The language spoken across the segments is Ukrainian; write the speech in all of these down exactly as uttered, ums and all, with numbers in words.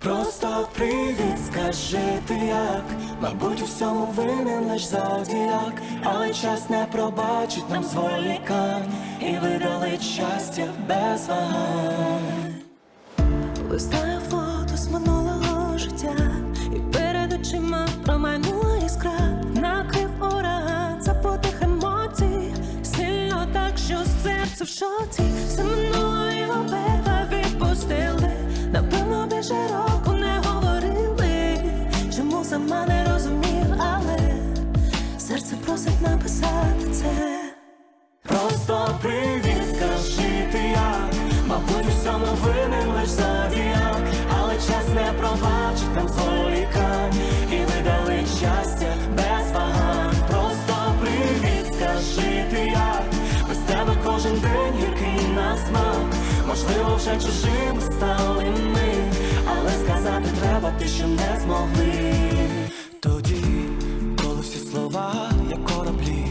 Просто привіт, скажи ти як. Мабуть, у всьому винен лиш зодіак, але час не пробачить нам зволікань і видалить щастя без вагань. Листаю фото з минулого життя, і перед очима промайнула іскра. Накрив ураган запутих емоцій, сильно так, що серце в шоці. Все минуло і обидва відпустили. Напевно, більше року не говорили. Чому сама не розумію, але серце просить написати це. Просто привіт, скажи ти як. Мабуть, у всьому винен лиш зодіак, але час не пробачить нам зволікань і видалить щастя без вагань. Просто привіт, скажи ти як. Без тебе кожен день гіркий на смак. Можливо, вже чужими стали ми, але сказати треба те, що не змогли. Тоді, коли всі слова, як кораблі,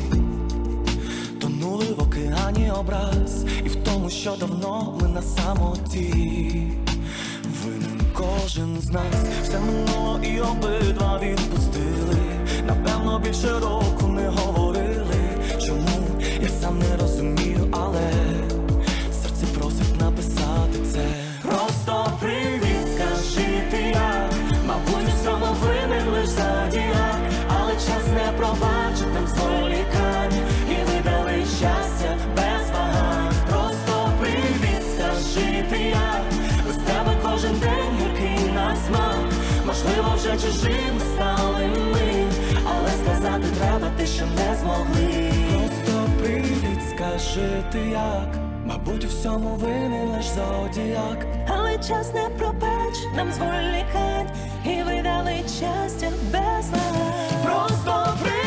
тонули в океані образ, і в тому, що давно ми на самоті. Винен кожен з нас, все минуло і обидва відпустили. Напевно, більше року не говорили. Чому? Я сам не розумію, але серце просить написати це. Просто привіт, скажи ти як. Мабуть, у всьому винен лиш зодіак, але час не пробачить нам зволікань і видалить щастя без вагань. Просто привіт, скажи ти як. Без тебе кожен день гіркий на смак. Можливо, вже чужими стали ми, але сказати треба те, що не змогли. Просто привіт, скажи ти як. Мабуть, у всьому винен лиш зодіак, але час не пробачить нам зволікань і видалить щастя без вагань. Просто привіт.